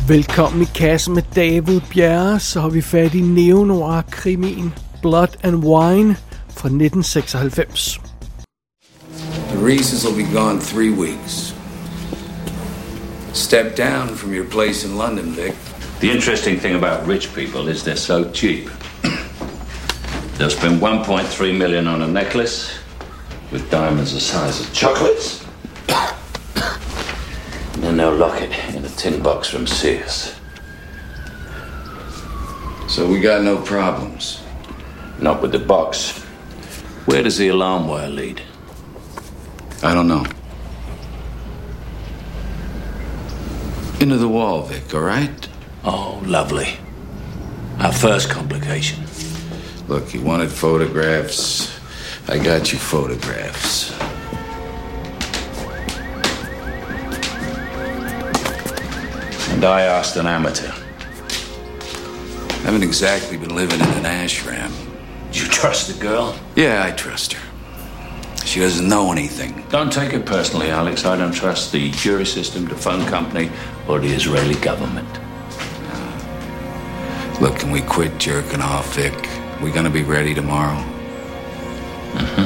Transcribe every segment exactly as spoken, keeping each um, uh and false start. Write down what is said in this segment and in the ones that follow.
Velkommen i kassen med David Bjerre, så har vi fat i neo-noir-krimien Blood and Wine fra nitten seksoghalvfems. The Reeses will be gone three weeks. Step down from your place in London, Vic. The interesting thing about rich people is they're so cheap. They'll spend one point three million on a necklace with diamonds the size of chocolates. And then they'll lock it in a tin box from Sears. So we got no problems. Not with the box. Where does the alarm wire lead? I don't know. Into the wall, Vic, all right? Oh, lovely. Our first complication. Look, you wanted photographs. I got you photographs. And I asked an amateur. I haven't exactly been living in an ashram. You trust the girl? Yeah, I trust her. She doesn't know anything. Don't take it personally, Alex. I don't trust the jury system, the phone company, or the Israeli government. Uh, look, can we quit jerking off, Vic? We're gonna be ready tomorrow. Mm-hmm.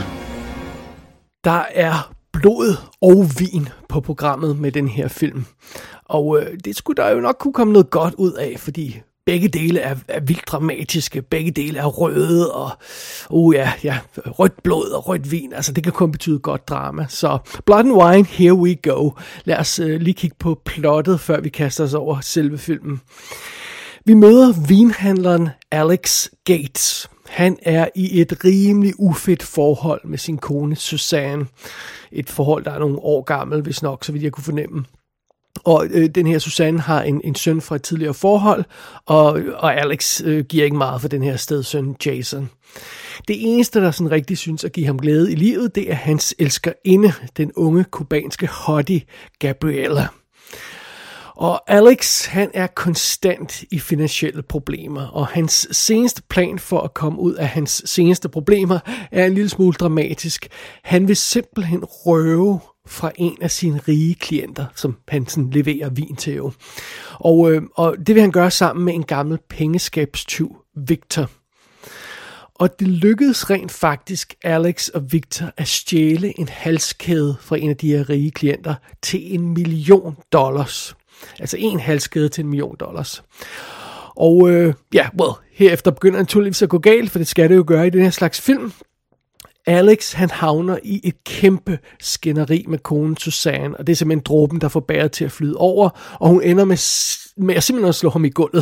Der er blod og vin på programmet med den her film. Og øh, det skulle der jo nok kunne komme noget godt ud af, fordi begge dele er, er vildt dramatiske, begge dele er røde, og uh, ja, ja, rødt blod og rødt vin, altså det kan kun betyde godt drama. Så Blood and Wine, here we go. Lad os øh, lige kigge på plottet, før vi kaster os over selve filmen. Vi møder vinhandleren Alex Gates. Han er i et rimelig ufedt forhold med sin kone Suzanne. Et forhold, der er nogle år gammel, hvis nok, så vidt jeg kunne fornemme. Og øh, den her Suzanne har en, en søn fra et tidligere forhold, og, og Alex øh, giver ikke meget for den her stedsøn Jason. Det eneste, der sådan rigtig synes at give ham glæde i livet, det er hans elskerinde, den unge kubanske hottie Gabriella. Og Alex, han er konstant i finansielle problemer, og hans seneste plan for at komme ud af hans seneste problemer er en lille smule dramatisk. Han vil simpelthen røve fra en af sine rige klienter, som han sådan leverer vin til jo. Og, øh, og det vil han gøre sammen med en gammel pengeskabstyv, Victor. Og det lykkedes rent faktisk Alex og Victor at stjæle en halskæde fra en af de her rige klienter til en million dollars. Altså en halskæde til en million dollars. Og øh, ja, well, herefter begynder det naturligvis at gå galt, for det skal det jo gøre i den her slags film. Alex, han havner i et kæmpe skænderi med konen Suzanne, og det er simpelthen dråben, der får bæret til at flyde over, og hun ender med, med at simpelthen at slå ham i gulvet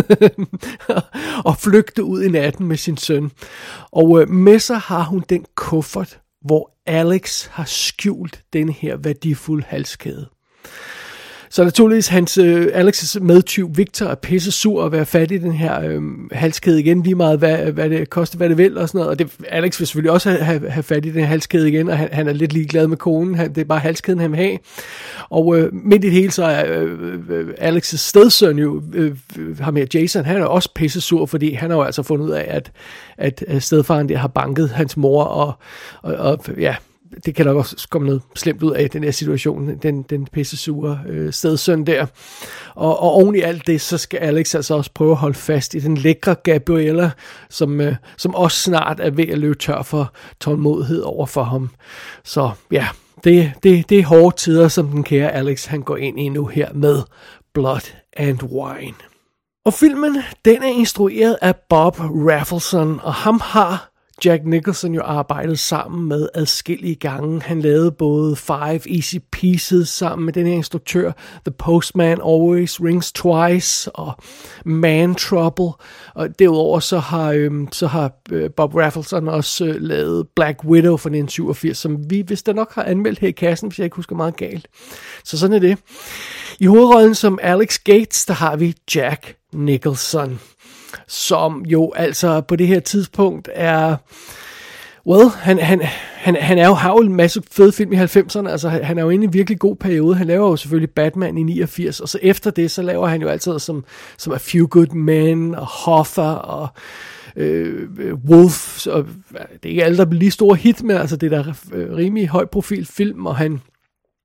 og flygte ud i natten med sin søn. Og øh, med sig har hun den kuffert, hvor Alex har skjult den her værdifulde halskæde. Så naturligvis hans, øh, Alex' medtyv Victor er pisse sur at være fat i den her øh, halskæde igen, lige meget hvad, hvad det koster, hvad det vil og sådan noget. Og det, Alex vil selvfølgelig også have, have fat i den her halskæde igen, og han, han er lidt ligeglad med konen. Han, det er bare halskæden, han vil have. Og øh, midt i det hele, så er øh, øh, Alex' stedsøn jo, øh, ham her Jason, han er også pisse sur, fordi han har jo altså fundet ud af, at, at stedfaren der har banket hans mor, og, og, og ja... Det kan nok også komme noget slemt ud af den her situation, den, den pissesure øh, stedsøn der. Og, og oven i alt det, så skal Alex altså også prøve at holde fast i den lækre Gabriella, som, øh, som også snart er ved at løbe tør for tålmodighed over for ham. Så ja, det, det, det er hårde tider, som den kære Alex, han går ind i nu her med Blood and Wine. Og filmen, den er instrueret af Bob Rafelson, og ham har Jack Nicholson jo arbejdede sammen med adskillige gange. Han lavede både Five Easy Pieces sammen med den her instruktør, The Postman Always Rings Twice og Man Trouble. Og derudover så har, øhm, så har Bob Rafelson også øh, lavet Black Widow fra nitten syvogfirs, som vi vist da nok har anmeldt her i kassen, hvis jeg ikke husker meget galt. Så sådan er det. I hovedrollen som Alex Gates, der har vi Jack Nicholson, som jo altså på det her tidspunkt er, well, han, han, han, han er jo, har jo en masse fede film i halvfemserne, altså han er jo inde i en virkelig god periode. Han laver jo selvfølgelig Batman i niogfirs, og så efter det, så laver han jo altid som, som A Few Good Men, og Hoffa, og øh, Wolf, og det er ikke alle, der bliver lige store hit, men altså det der øh, rimelig høj profil film, og han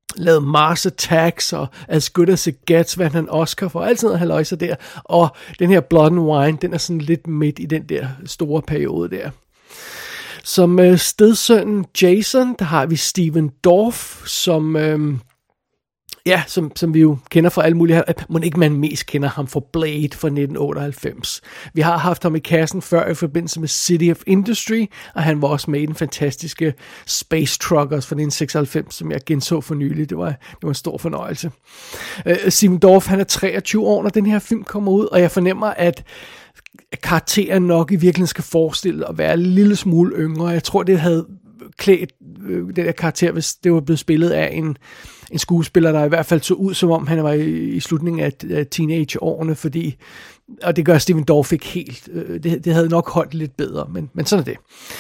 lavet Mars Attacks og As Good As It Gets, vandt han Oscar for, alt sådan noget halløjser der, og den her Blood and Wine, den er sådan lidt midt i den der store periode der. Som øh, stedsønnen Jason, der har vi Steven Dorff, som, øh, ja, som, som vi jo kender fra alle mulige her. Må ikke man mest kender ham for Blade fra nitten otteoghalvfems. Vi har haft ham i kassen før i forbindelse med City of Industry, og han var også med i den fantastiske Space Truckers fra nitten seksoghalvfems, som jeg genså for nylig. Det var, det var en stor fornøjelse. Øh, Steven Dorff, han er treogtyve år, når den her film kommer ud, og jeg fornemmer, at karakteren nok i virkeligheden skal forestille at være en lille smule yngre. Jeg tror, det havde klædt øh, den der karakter, hvis det var blevet spillet af en, en skuespiller, der i hvert fald så ud, som om han var i, i slutningen af, af teenageårene, fordi, og det gør Steven Dorff ikke helt. Øh, det, det havde nok holdt lidt bedre, men, men sådan er det.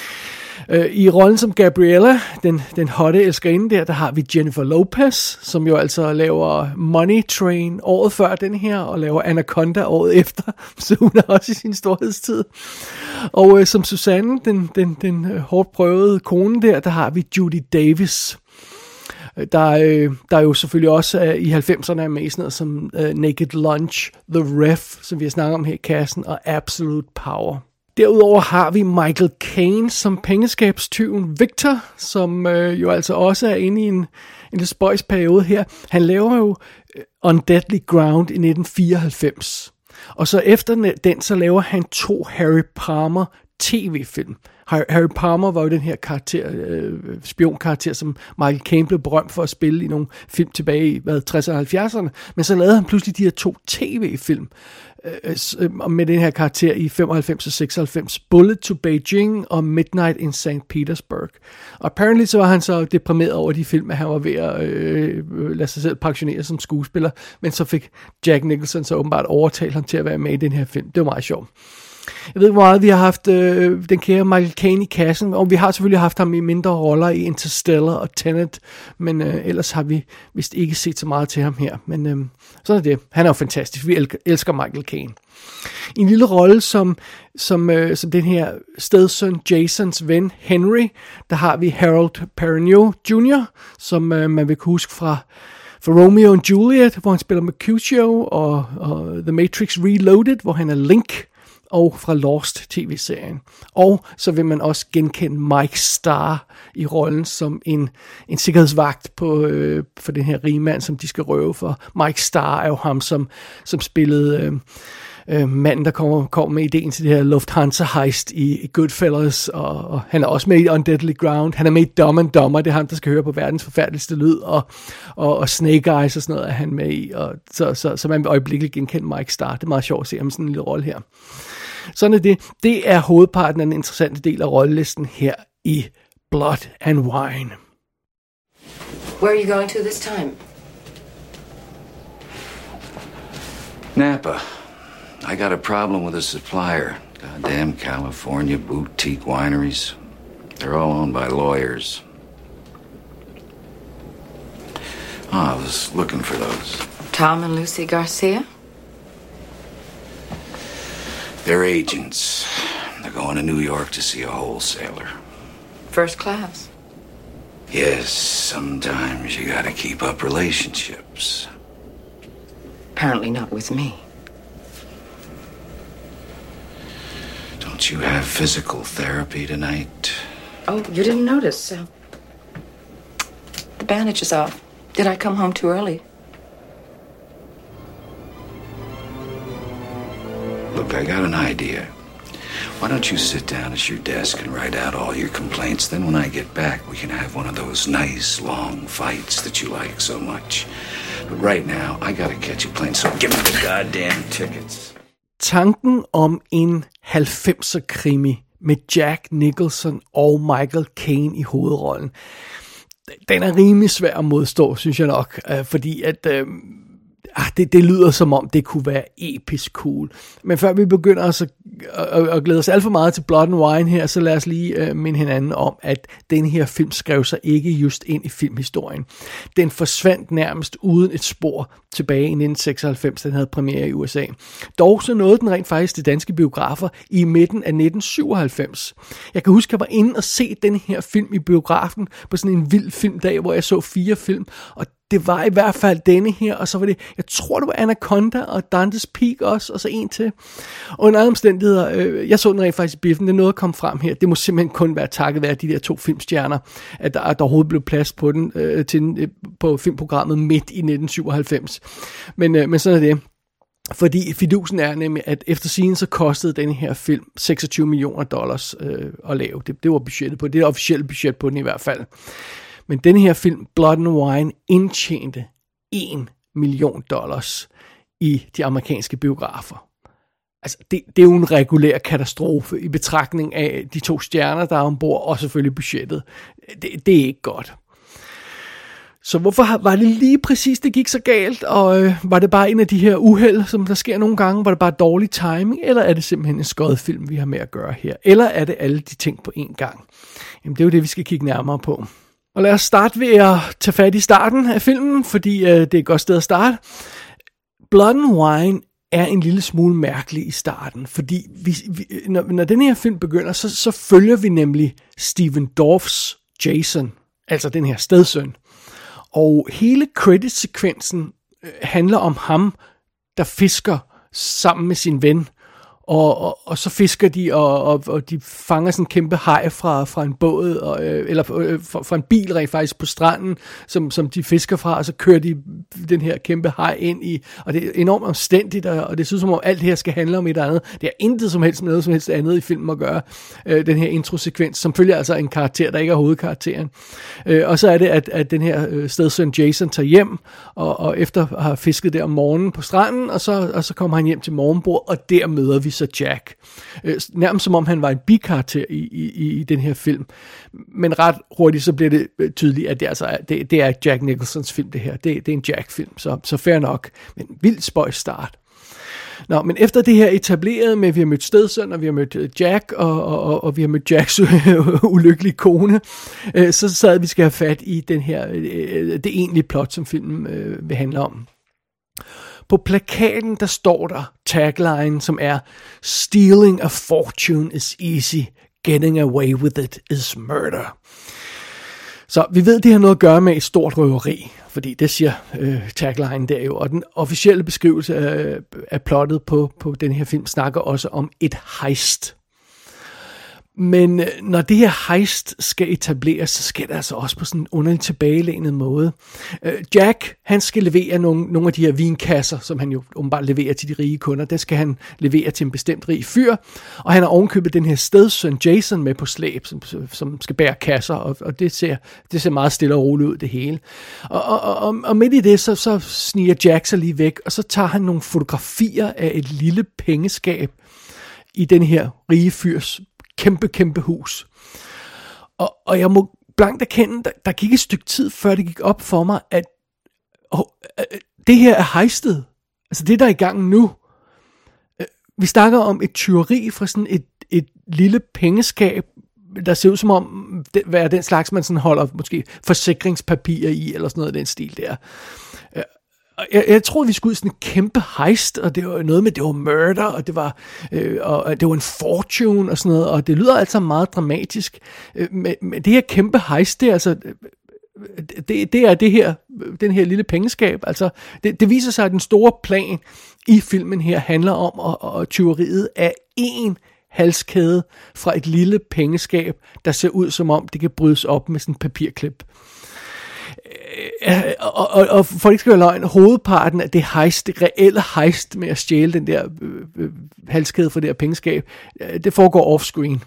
I rollen som Gabriella, den, den hotte elskerinde der, der har vi Jennifer Lopez, som jo altså laver Money Train året før den her, og laver Anaconda året efter, så hun er også i sin storhedstid. Og øh, som Susanne, den, den, den øh, hårdt prøvede kone der, der har vi Judy Davis, der, øh, der jo selvfølgelig også øh, i halvfemserne er med i sådan noget som øh, Naked Lunch, The Ref, som vi har snakket om her i kassen, og Absolute Power. Derudover har vi Michael Caine som pengeskabstyven Victor, som øh, jo altså også er inde i en, en lidt spøjs periode her. Han laver jo On Deadly Ground i nitten fireoghalvfems. Og så efter den, så laver han to Harry Palmer tv-film. Harry Palmer var jo den her karakter, øh, spionkarakter, som Michael Caine blev berømt for at spille i nogle film tilbage i hvad, tresserne og halvfjerdserne. Men så lavede han pludselig de her to tv-film øh, med den her karakter i femoghalvfems og seksoghalvfems. Bullet to Beijing og Midnight in Saint Petersburg. Og apparently så var han så deprimeret over de film, at han var ved at øh, lade sig selv pensionere som skuespiller. Men så fik Jack Nicholson så åbenbart overtalt ham til at være med i den her film. Det var meget sjovt. Jeg ved ikke, hvor meget vi har haft øh, den kære Michael Caine i kassen, og vi har selvfølgelig haft ham i mindre roller i Interstellar og Tenet, men øh, ellers har vi vist ikke set så meget til ham her. Men øh, sådan er det. Han er jo fantastisk. Vi elsker Michael Caine. I en lille rolle som, som, øh, som den her stedsøn Jasons ven Henry, der har vi Harold Perrineau junior, som øh, man vil kunne huske fra For Romeo and Juliet, hvor han spiller Mercutio, og, og The Matrix Reloaded, hvor han er Link, og fra Lost tv-serien. Og så vil man også genkende Mike Starr i rollen som en, en sikkerhedsvagt på, øh, for den her rige mand, som de skal røve for. Mike Starr er jo ham, som, som spillede øh, øh, manden, der kommer, kommer med ideen til det her Lufthansa-heist i, i Goodfellas, og, og han er også med i On Deadly Ground. Han er med i Dumb and Dumber, det er ham, der skal høre på verdens forfærdeligste lyd, og, og, og Snake Eyes og sådan noget er han med i. Og så, så, så man vil øjeblikkeligt genkende Mike Starr. Det er meget sjovt at se ham i sådan en lille rolle her. Sådan er det. Det er hovedparten af den interessante del af rollelisten her i Blood and Wine. Where are you going to this time? Napa. I got a problem with a supplier. Goddamn California boutique wineries. They're all owned by lawyers. Oh, I was looking for those. Tom and Lucy Garcia? They're agents. They're going to New York to see a wholesaler. First class. Yes, sometimes you gotta keep up relationships. Apparently not with me. Don't you have physical therapy tonight? Oh, you didn't notice, so... The bandage is off. Did I come home too early? Look, I got an idea. Why don't you sit down at your desk and write out all your complaints? Then when I get back, we can have one of those nice, long fights that you like so much. But right now, I gotta catch a plane, so give me the goddamn tickets. Tanken om en halvfemser-krimi med Jack Nicholson og Michael Caine i hovedrollen, den er rimelig svær at modstå, synes jeg nok, fordi at... Øh, Ah, det, det lyder som om, det kunne være episk cool. Men før vi begynder altså at, at, at glæde os alt for meget til Blood and Wine her, så lad os lige uh, minde hinanden om, at den her film skrev sig ikke just ind i filmhistorien. Den forsvandt nærmest uden et spor tilbage i nitten seksoghalvfems, den havde premiere i U S A. Dog så nåede den rent faktisk de danske biografer i midten af nitten syvoghalvfems. Jeg kan huske, at jeg var inde og se den her film i biografen på sådan en vild filmdag, hvor jeg så fire film, og det var i hvert fald denne her, og så var det, jeg tror det var Anaconda og Dante's Peak også, og så en til. Og under andre omstændigheder, øh, jeg så den rent faktisk i biffen, det er noget at komme frem her. Det må simpelthen kun være takket være de der to filmstjerner, at der, at der overhovedet blev plads på den, øh, til den øh, på filmprogrammet midt i nitten syvoghalvfems. Men, øh, men sådan er det. Fordi fidusen er nemlig, at efter scenen så kostede denne her film seksogtyve millioner dollars øh, at lave. Det, det var budgettet på, det er det officielle budget på den i hvert fald. Men denne her film, Blood and Wine, indtjente en million dollars i de amerikanske biografer. Altså, det, det er jo en regulær katastrofe i betragtning af de to stjerner, der er ombord, og selvfølgelig budgettet. Det, det er ikke godt. Så hvorfor var det lige præcis, det gik så galt, og øh, var det bare en af de her uheld, som der sker nogle gange, var det bare dårlig timing, eller er det simpelthen en skød film, vi har med at gøre her, eller er det alle de ting på én gang? Jamen, det er jo det, vi skal kigge nærmere på. Og lad os starte ved at tage fat i starten af filmen, fordi øh, det er et godt sted at starte. Blood and Wine er en lille smule mærkelig i starten, fordi vi, vi, når, når den her film begynder, så, så følger vi nemlig Stephen Dorffs Jason, altså den her stedsøn. Og hele credit-sekvensen øh, handler om ham, der fisker sammen med sin ven. Og, og, og så fisker de, og, og, og de fanger sådan en kæmpe haj fra, fra en båd, og, øh, eller øh, fra, fra en bil rent faktisk på stranden, som, som de fisker fra, og så kører de den her kæmpe haj ind i, og det er enormt omstændigt, og, og det synes som om alt det her skal handle om et eller andet. Det er intet som helst med noget som helst andet i filmen at gøre, øh, den her introsekvens, som følger altså en karakter, der ikke er hovedkarakteren. Øh, og så er det, at, at den her øh, stedsøn Jason tager hjem, og, og efter at have fisket der om morgenen på stranden, og så, og så kommer han hjem til morgenbord, og der møder vi så Jack. Øh, nærmest som om han var en bikarakter i, i, i den her film. Men ret hurtigt så bliver det tydeligt, at det, altså er, det, det er Jack Nicholsons film, det her. Det, det er en Jack-film, så, så fair nok. Men vild spøjs start. Nå, men efter det her etableret med, at vi har mødt stedsøn, og vi har mødt Jack, og, og, og, og vi har mødt Jacks ulykkelige kone, øh, så sad vi skal have fat i den her, øh, det egentlige plot, som filmen øh, vil handle om. På plakaten, der står der tagline, som er "Stealing a fortune is easy, getting away with it is murder." Så vi ved, det har noget at gøre med et stort røveri, fordi det siger øh, tagline der jo. Og den officielle beskrivelse af, af plottet på, på den her film snakker også om et heist. Men når det her heist skal etableres, så sker det altså også på sådan en underlig tilbagelænet måde. Jack, han skal levere nogle, nogle af de her vinkasser, som han jo åbenbart leverer til de rige kunder. Det skal han levere til en bestemt rig fyr. Og han har ovenkøbet den her stedsøn Jason med på slæb, som, som skal bære kasser. Og, og det, ser, det ser meget stille og roligt ud, det hele. Og, og, og, og midt i det, så, så sniger Jack sig lige væk, og så tager han nogle fotografier af et lille pengeskab i den her rige fyrs kæmpe, kæmpe hus. Og, og jeg må blankt erkende, der, der gik et stykke tid, før det gik op for mig, at oh, det her er heistet. Altså det, der er i gang nu. Vi snakker om et tyveri fra sådan et, et lille pengeskab, der ser ud som om, det, hvad er den slags, man sådan holder måske forsikringspapirer i, eller sådan noget af den stil der. Jeg, jeg troede, vi skulle ud i sådan en kæmpe heist, og det var noget med, det var murder, og det var, øh, og det var en fortune, og sådan noget, og det lyder altså meget dramatisk. Øh, men, men det her kæmpe heist, det er altså, det, det er det her, den her lille pengeskab. Altså, det, det viser sig, at den store plan i filmen her handler om, at, at tyveriet af én halskæde fra et lille pengeskab, der ser ud som om, det kan brydes op med sådan en papirklip. Og, og, og for ikke skal være løgn, hovedparten af det heist, det reelle heist med at stjæle den der øh, øh, halskæde fra det her pengeskab, øh, det foregår off-screen.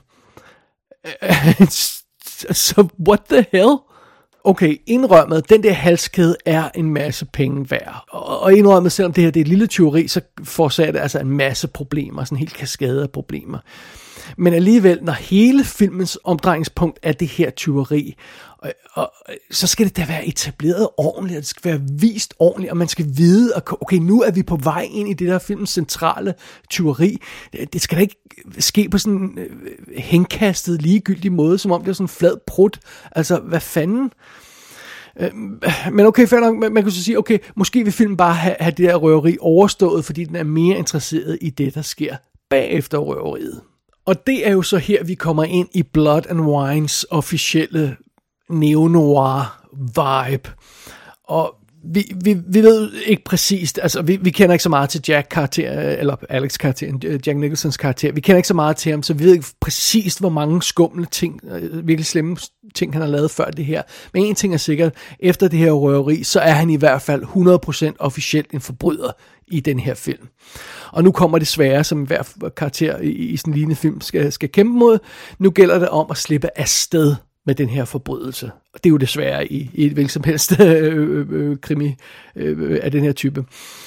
Så what the hell? Okay, indrømmet, den der halskæde er en masse penge værd. Og, og indrømmet, selvom det her det er et lille tyveri, så forårsager det altså en masse problemer, sådan en helt kaskade af problemer. Men alligevel, når hele filmens omdrejningspunkt er det her tyveri, og, og, så skal det da være etableret ordentligt, og det skal være vist ordentligt, og man skal vide, okay, nu er vi på vej ind i det der filmens centrale tyveri. Det, det skal da ikke ske på sådan en øh, henkastet, ligegyldig måde, som om det er sådan en flad prut. Altså, hvad fanden? Øh, men okay, fair nok, man, man kan så sige, okay, måske vil filmen bare have, have det der røveri overstået, fordi den er mere interesseret i det, der sker bagefter røveriet. Og det er jo så her, vi kommer ind i Blood and Wines officielle neo-noir vibe. Og vi, vi, vi ved ikke præcist, altså vi, vi kender ikke så meget til Jack karakter, eller Alex karakter, Jack Nicholsons karakter, vi kender ikke så meget til ham, så vi ved ikke præcist, hvor mange skumle ting, virkelig slemme ting, han har lavet før det her. Men en ting er sikkert, efter det her røveri, så er han i hvert fald hundrede procent officielt en forbryder i den her film. Og nu kommer det svære, som hver karakter i, i sådan en lignende film skal, skal kæmpe mod. Nu gælder det om at slippe afsted med den her forbrydelse. Og det er jo det svære i, i et hvilket som helst øh, øh, krimi øh, af den her type.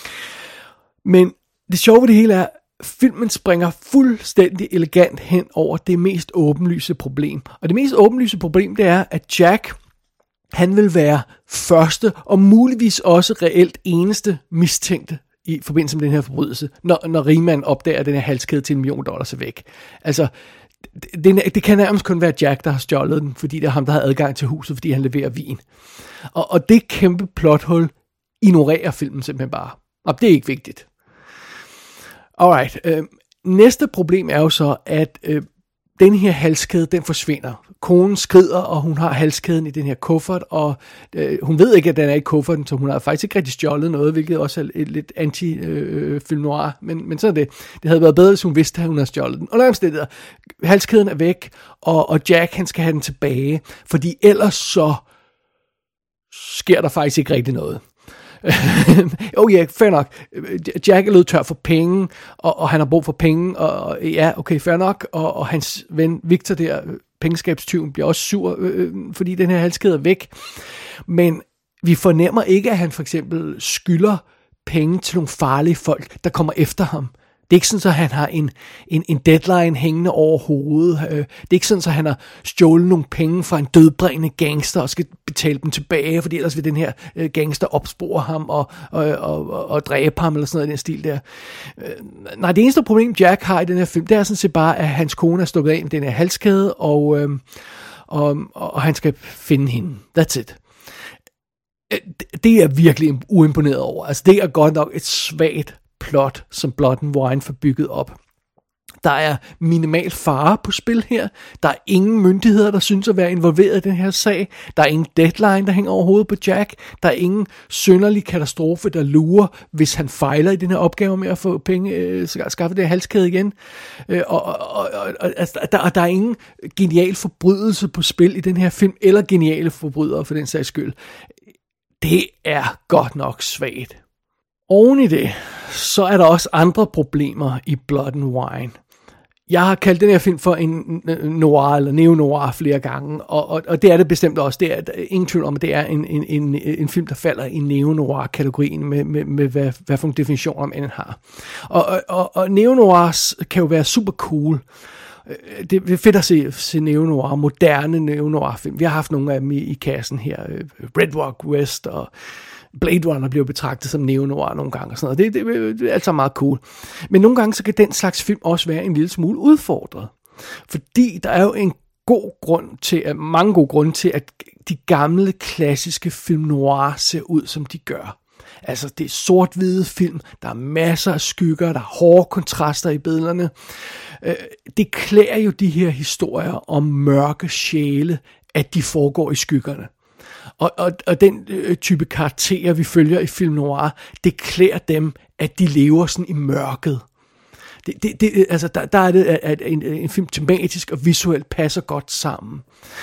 Men det sjove ved det hele er, filmen springer fuldstændig elegant hen over det mest åbenlyse problem. Og det mest åbenlyse problem, det er, at Jack, han vil være første og muligvis også reelt eneste mistænkte i forbindelse med den her forbrydelse, når, når rigmanden opdager, at den her halskæde til en million dollars er væk. Altså, det, det kan nærmest kun være Jack, der har stjålet den, fordi det er ham, der har adgang til huset, fordi han leverer vin. Og, og det kæmpe plothul ignorerer filmen simpelthen bare. Og det er ikke vigtigt. Alright, øh, næste problem er jo så, at øh, den her halskæde, den forsvinder. Konen skrider, og hun har halskæden i den her kuffert, og øh, hun ved ikke, at den er i kufferten, så hun har faktisk ikke rigtig stjålet noget, hvilket også er et lidt anti-film øh, noir, men, men så er det. Det havde været bedre, hvis hun vidste, at hun havde stjålet den. Og nærmest det der, halskæden er væk, og, og Jack, han skal have den tilbage, fordi ellers så sker der faktisk ikke rigtig noget. oh ja, yeah, fair nok. Jack er løbet tør for penge, og, og han har brug for penge, og, og ja, okay, fair nok. Og, og hans ven Victor der, pengeskabstyven, bliver også sur, øh, fordi den her halskæde er væk. Men vi fornemmer ikke, at han for eksempel skylder penge til nogle farlige folk, der kommer efter ham. Det er ikke sådan, at han har en, en, en deadline hængende over hovedet. Det er ikke sådan, at han har stjålet nogle penge fra en dødbringende gangster og skal betale dem tilbage, fordi ellers vil den her gangster opspore ham og, og, og, og dræbe ham eller sådan noget i den stil der. Nej, det eneste problem, Jack har i den her film, det er sådan set bare, at hans kone er stukket af med den her halskæde, og, og, og han skal finde hende. That's it. Det er virkelig uimponeret over. Altså, det er godt nok et svagt plot, som Blood and Wine får bygget op. Der er minimal fare på spil her. Der er ingen myndigheder, der synes at være involveret i den her sag. Der er ingen deadline, der hænger over hovedet på Jack. Der er ingen synderlig katastrofe, der lurer, hvis han fejler i den her opgave med at få penge, øh, skaffe det her halskæde igen. Øh, og, og, og, og altså, der, der er ingen genial forbrydelse på spil i den her film, eller geniale forbrydere for den sags skyld. Det er godt nok svagt. Oven i det, så er der også andre problemer i Blood and Wine. Jeg har kaldt den her film for en noir eller neo-noir flere gange, og, og, og det er det bestemt også. Det er ingen tvivl om, at det er en, en, en, en film, der falder i neo-noir-kategorien med, med, med hvad, hvad for en definition om den har. Og, og, og, og neo-noirs kan jo være super cool. Det er fedt at se, se neo-noir, moderne neo-noir-film. Vi har haft nogle af dem i, i kassen her. Red Rock West og Blade Runner bliver betragtet som neo-noir nogle gange og sådan noget. Det, det, det er altså meget cool. Men nogle gange så kan den slags film også være en lille smule udfordret. Fordi der er jo en god grund til, mange gode grunde til, at de gamle klassiske film noir ser ud, som de gør. Altså, det er sort-hvide film, der er masser af skygger, der er hårde kontraster i billederne. Det klæder jo de her historier om mørke sjæle, at de foregår i skyggerne. Og, og, og den øh, type karakterer, vi følger i film noir, det klæder dem, at de lever sådan i mørket. Det, det, det, altså, der, der er det, at en, en film tematisk og visuelt passer godt sammen.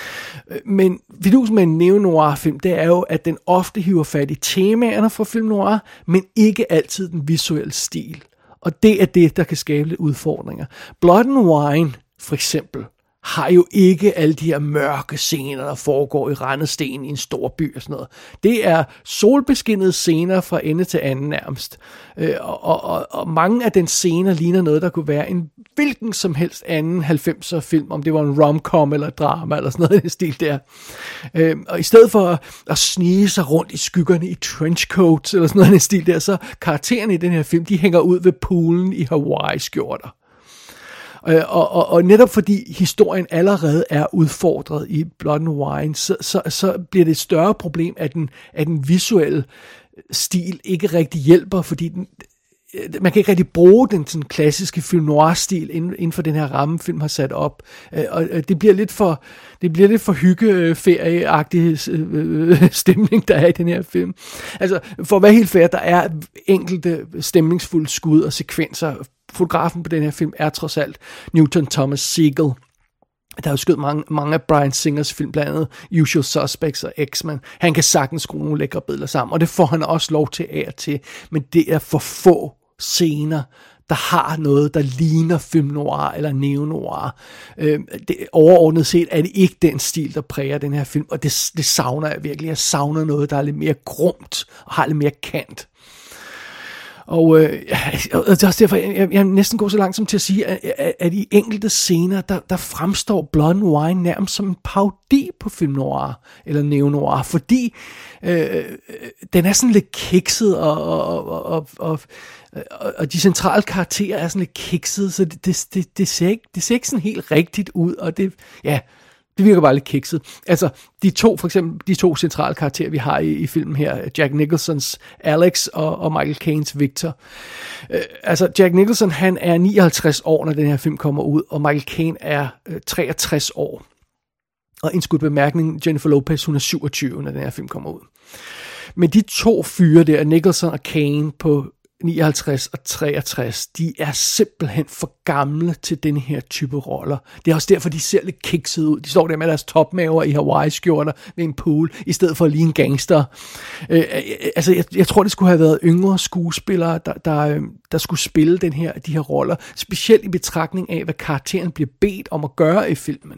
Men fidusen med en neo-noir-film, det er jo, at den ofte hiver fat i temaerne fra film noir, men ikke altid den visuelle stil. Og det er det, der kan skabe lidt udfordringer. Blood and Wine, for eksempel, har jo ikke alle de her mørke scener, der foregår i rendesten i en stor by og sådan noget. Det er solbeskinnede scener fra ende til anden nærmest. Øh, og, og, og mange af den scener ligner noget, der kunne være en hvilken som helst anden halvfemser film, om det var en rom-com eller drama eller sådan noget i den stil der. Øh, og i stedet for at, at snige sig rundt i skyggerne i trenchcoats eller sådan noget i den stil der, så karaktererne i den her film, de hænger ud ved poolen i Hawaii-skjorter. Og, og, og netop fordi historien allerede er udfordret i Blood and Wine, så, så, så bliver det et større problem, at den, at den visuelle stil ikke rigtig hjælper, fordi den, man kan ikke rigtig bruge den sådan klassiske film noir-stil inden, inden for den her ramme, film har sat op. Øh, og det bliver lidt for, det bliver lidt for hyggeferieagtig øh, stemning, der er i den her film. Altså, for at være helt fair, der er enkelte stemningsfulde skud og sekvenser. Fotografen på den her film er trods alt Newton Thomas Sigel. Der er jo skød mange, mange af Bryan Singers film, blandt andet Usual Suspects og X-Men. Han kan sagtens skrue nogle lækre billeder sammen, og det får han også lov til af og til, men det er for få scener, der har noget, der ligner film noir eller neo-noir. Øh, det, overordnet set er det ikke den stil, der præger den her film, og det, det savner jeg virkelig. Jeg savner noget, der er lidt mere grumt og har lidt mere kant. Og øh, det er også derfor, jeg, jeg næsten går så langt som til at sige, at, at, at i enkelte scener, der, der fremstår Blood and Wine nærmest som en parodi på film noir, eller neo-noir, fordi øh, den er sådan lidt kikset, og, og, og, og, og, og de centrale karakterer er sådan lidt kikset, så det, det, det, det, ser ikke, det ser ikke sådan helt rigtigt ud, og det, ja... Det virker bare lidt kikset. Altså, de to, for eksempel, de to centrale karakterer, vi har i, i filmen her, Jack Nicholsons Alex og, og Michael Caine's Victor. Uh, altså, Jack Nicholson, han er nioghalvtreds år, når den her film kommer ud, og Michael Caine er uh, treogtres år. Og indskudt bemærkning, Jennifer Lopez, hun er syvogtyve, når den her film kommer ud. Men de to fyre der, Nicholson og Caine på nioghalvtreds og treogtres, de er simpelthen for gamle til den her type roller. Det er også derfor, de ser lidt kikset ud. De står der med deres topmaver i Hawaii-skjorter ved en pool, i stedet for lige en gangster. Øh, altså, jeg, jeg tror, det skulle have været yngre skuespillere, der, der, der skulle spille den her, de her roller, specielt i betragtning af, hvad karakteren bliver bedt om at gøre i filmen.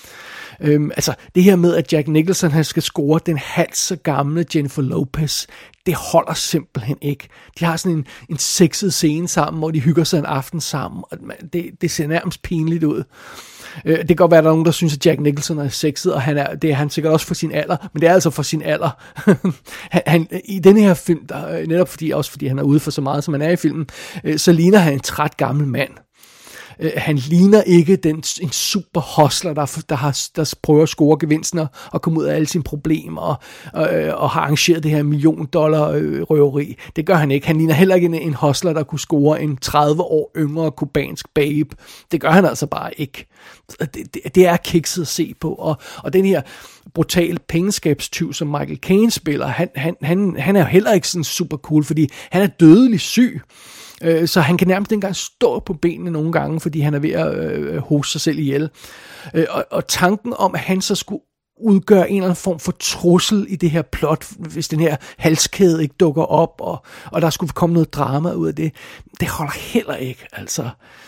Øhm, altså det her med, at Jack Nicholson han skal score den halvt så gamle Jennifer Lopez, det holder simpelthen ikke. De har sådan en, en sexet scene sammen, hvor de hygger sig en aften sammen, og det, det ser nærmest pinligt ud. Øh, det kan godt være, at der er nogen, der synes, at Jack Nicholson er sexet, og han er, det er han sikkert også for sin alder, men det er altså for sin alder. han, han, I denne her film, der, netop fordi, også fordi han er ude for så meget, som han er i filmen, øh, så ligner han en træt gammel mand. Uh, han ligner ikke den, en super hustler, der, der, har, der prøver at score gevinsten og, og komme ud af alle sine problemer og, og, og har arrangeret det her million dollar øh, røveri. Det gør han ikke. Han ligner heller ikke en, en hustler, der kunne score en tredive år yngre kubansk babe. Det gør han altså bare ikke. Det, det, det er kikset at se på. Og, og den her brutale pengeskabstyv, som Michael Caine spiller, han, han, han, han er jo heller ikke sådan super cool, fordi han er dødelig syg. Så han kan nærmest ikke engang stå på benene nogle gange, fordi han er ved at øh, hoste sig selv ihjel. Øh, og, og tanken om, at han så skulle udgøre en eller anden form for trussel i det her plot, hvis den her halskæde ikke dukker op, og, og der skulle komme noget drama ud af det, det holder heller ikke, altså.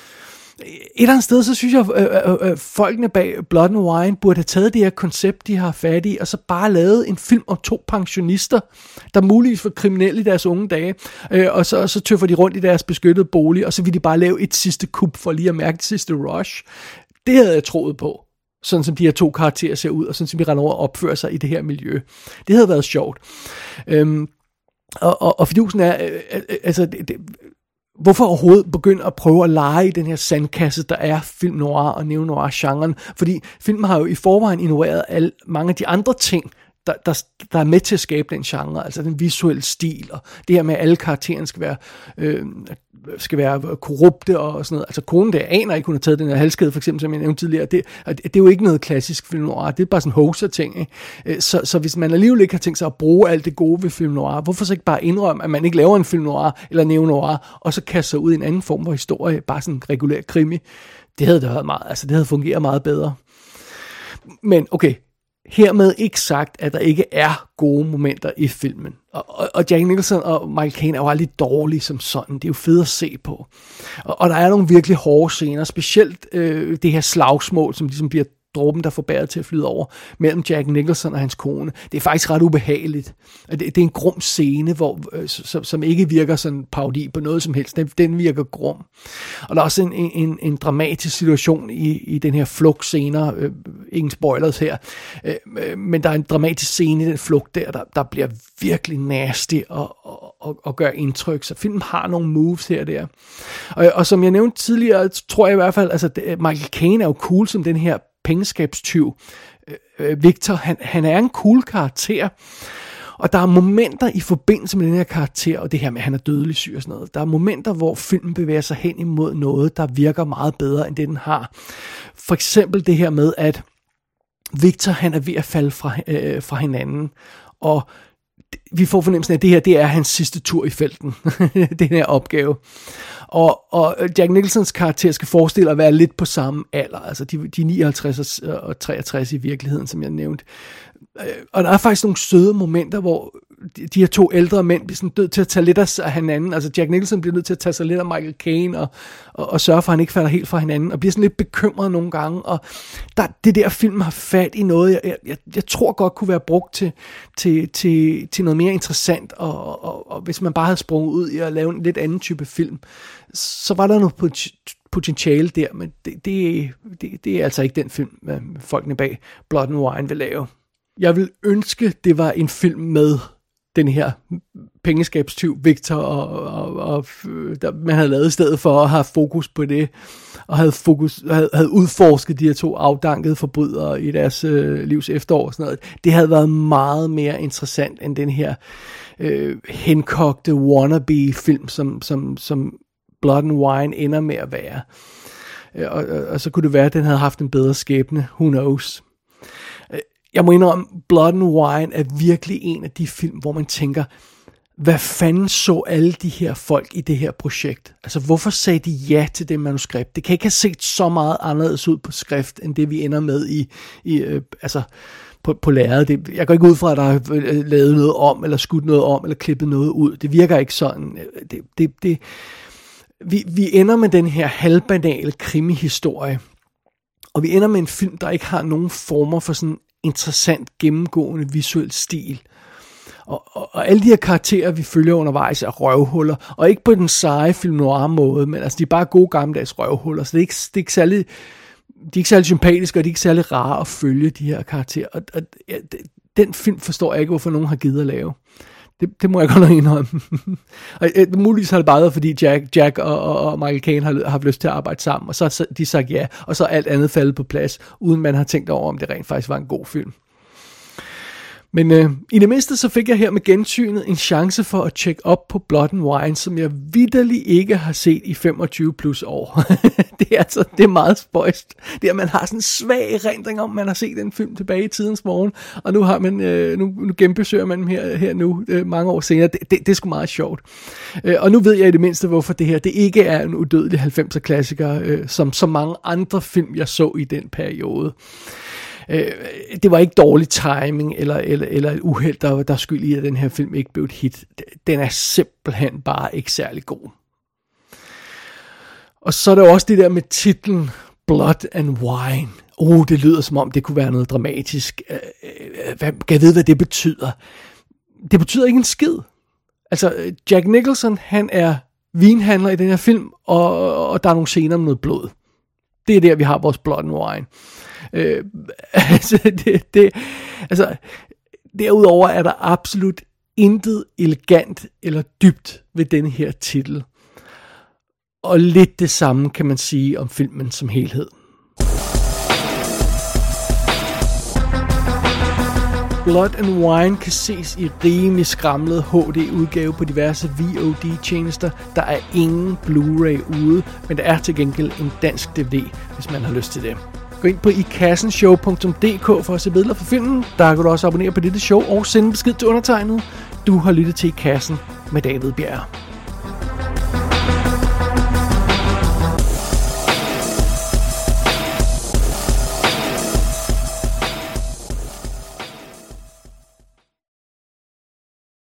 Et eller andet sted, så synes jeg, at øh, øh, folkene bag Blood and Wine burde have taget det her koncept, de har fat i, og så bare lavet en film om to pensionister, der muligvis var kriminelle i deres unge dage, øh, og så, så tøffer de rundt i deres beskyttede bolig, og så vil de bare lave et sidste kup for lige at mærke det sidste rush. Det havde jeg troet på, sådan som de her to karakterer ser ud, og sådan som de render over og opfører sig i det her miljø. Det havde været sjovt. Øhm, og, og, og fidusen er, øh, øh, altså... Det, det, hvorfor overhovedet begynde at prøve at lege i den her sandkasse, der er film noir og neo-noir-genren? Fordi filmen har jo i forvejen ignoreret alle, mange af de andre ting, der, der, der er med til at skabe den genre. Altså den visuelle stil, og det her med, at alle karaktererne skal være, øh, skal være korrupte og sådan noget. Altså konen der aner ikke, hun har taget den her halskæde, for eksempel, som jeg nævnte tidligere. Det, det er jo ikke noget klassisk film noir. Det er bare sådan en hoser-ting. Ikke? Så, så hvis man alligevel ikke har tænkt sig at bruge alt det gode ved film noir, hvorfor så ikke bare indrømme, at man ikke laver en film noir eller neo-noir, og så kaster sig ud i en anden form for historie, bare sådan en regulær krimi? Det havde det været meget, altså det havde fungeret meget bedre. Men okay, hermed ikke sagt, at der ikke er gode momenter i filmen. Og, og, og Jack Nicholson og Michael Caine er jo aldrig dårlige som sådan. Det er jo fedt at se på. Og, og der er nogle virkelig hårde scener, specielt øh, det her slagsmål, som ligesom bliver dråben, der får bæret til at flyde over mellem Jack Nicholson og hans kone. Det er faktisk ret ubehageligt. Det, det er en grum scene, hvor, øh, som, som ikke virker sådan parodi på noget som helst. Den, den virker grum. Og der er også en, en, en dramatisk situation i, i den her flugt senere. Øh, ingen spoilers her. Øh, men der er en dramatisk scene i den flugt der, der, der bliver virkelig nasty og, og, og, og gør indtryk. Så filmen har nogle moves her og der. Og, og som jeg nævnte tidligere, tror jeg i hvert fald, altså Michael Caine er jo cool som den her pengeskabstyv. Øh, Victor, han, han er en cool karakter, Og der er momenter i forbindelse med den her karakter, og det her med, at han er dødelig syg og sådan noget. Der er momenter, hvor filmen bevæger sig hen imod noget, der virker meget bedre, end det den har. For eksempel det her med, at Victor, han er ved at falde fra, øh, fra hinanden, og vi får fornemmelsen af, at det her, det er hans sidste tur i felten, den her opgave. Og, og Jack Nicholsons karakter skal forestille at være lidt på samme alder, altså de, de nioghalvtreds og treogtres i virkeligheden, som jeg nævnte. Og der er faktisk nogle søde momenter, hvor de, de her to ældre mænd bliver sådan nødt til at tage lidt af hinanden. Altså Jack Nicholson bliver nødt til at tage sig lidt af Michael Caine og, og, og sørge for, at han ikke falder helt fra hinanden, og bliver sådan lidt bekymret nogle gange. Og der, det der film har fat i noget, jeg, jeg, jeg tror godt kunne være brugt til, til, til, til noget mere interessant, og, og, og hvis man bare havde sprunget ud i at lave en lidt anden type film, så var der noget potentiale der, men det, det, det, det er altså ikke den film, folkene bag Blood and Wine vil lave. Jeg vil ønske, det var en film med den her pengeskabstyv Victor, og, og, og der, man havde lavet i stedet for at have fokus på det, og havde, fokus, havde, havde udforsket de her to afdankede forbrydere i deres øh, livs efterår og sådan noget. Det havde været meget mere interessant end den her øh, henkogte wannabe-film, som, som, som Blood and Wine ender med at være. Og, og, og så kunne det være, at den havde haft en bedre skæbne. Who knows? Jeg må indrømme, Blood and Wine er virkelig en af de film, hvor man tænker, hvad fanden så alle de her folk i det her projekt? Altså, hvorfor sagde de ja til det manuskript? Det kan ikke have set så meget anderledes ud på skrift, end det vi ender med i, i øh, altså, på, på lærredet. Jeg går ikke ud fra, at der er lavet noget om, eller skudt noget om, eller klippet noget ud. Det virker ikke sådan. Det, det, det, vi, vi ender med den her halvbanale krimihistorie, og vi ender med en film, der ikke har nogen former for sådan interessant, gennemgående visuel stil. Og, og, og alle de her karakterer, vi følger undervejs, er røvhuller. Og ikke på den seje film noir måde, men altså, de er bare gode gammeldags røvhuller. Så det er ikke, det er ikke særlig, de er ikke særlig sympatiske, og de er ikke særlig rare at følge, de her karakterer. Og, og ja, den film forstår jeg ikke, hvorfor nogen har givet at lave. Det, det må jeg godt nok indrømme. Og øh, muligvis har det bare været, fordi Jack, Jack og, og, og Michael Caine har, har haft lyst til at arbejde sammen, og så har de sagt ja, og så er alt andet faldet på plads, uden man har tænkt over, om det rent faktisk var en god film. Men øh, i det mindste så fik jeg her med gensynet en chance for at tjekke op på Blood and Wine, som jeg vitterligt ikke har set i femogtyve plus år. Det er altså, det er meget spøjst. Det er, at man har sådan en svag erindring om, man har set den film tilbage i tidens morgen, og nu har man, øh, nu, nu genbesøger man dem her, her nu, øh, mange år senere. Det, det, det er sgu meget sjovt. Øh, og nu ved jeg i det mindste, hvorfor det her, det ikke er en udødelig halvfemser klassiker, øh, som så mange andre film, jeg så i den periode. Øh, det var ikke dårlig timing eller, eller, eller et uheld, der, der skyld i, at den her film ikke blev et hit. Den er simpelthen bare ikke særlig god. Og så er der også det der med titlen Blood and Wine. Oh, det lyder som om, det kunne være noget dramatisk. Hvad, kan jeg vide, hvad det betyder? Det betyder ikke en skid. Altså, Jack Nicholson, han er vinhandler i den her film, og, og der er nogle scener med noget blod. Det er der, vi har vores Blood and Wine. Øh, altså, det, det, altså, derudover er der absolut intet elegant eller dybt ved denne her titel. Og lidt det samme kan man sige om filmen som helhed. Blood and Wine kan ses i rimelig skramlet H D-udgave på diverse V O D-tjenester. Der er ingen Blu-ray ude, men der er til gengæld en dansk D V D, hvis man har lyst til det. Gå ind på i kassen show punktum d k for at se billeder fra filmen. Der kan du også abonnere på dette show og sende besked til undertegnet. Du har lyttet til I Kassen med David Bjerg.